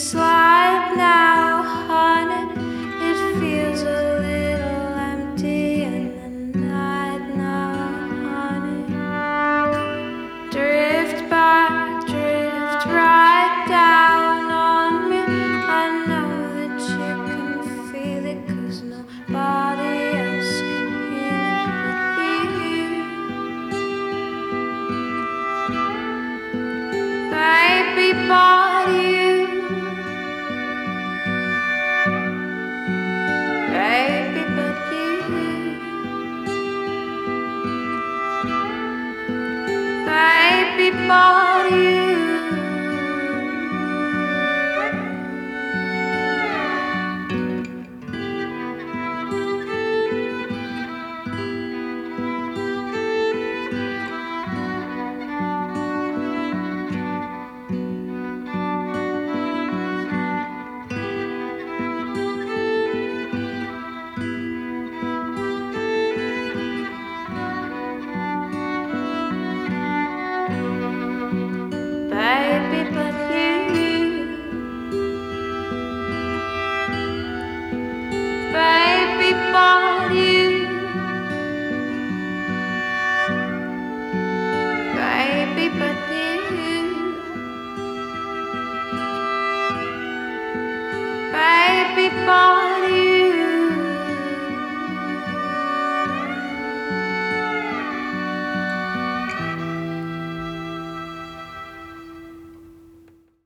slide now, honey. It feels a little empty in the night now, honey. Drift back, drift right down on me. I know that you can feel it, 'cause nobody else can hear it but you. Baby, but you. Baby, but you. Baby, but you. Baby, but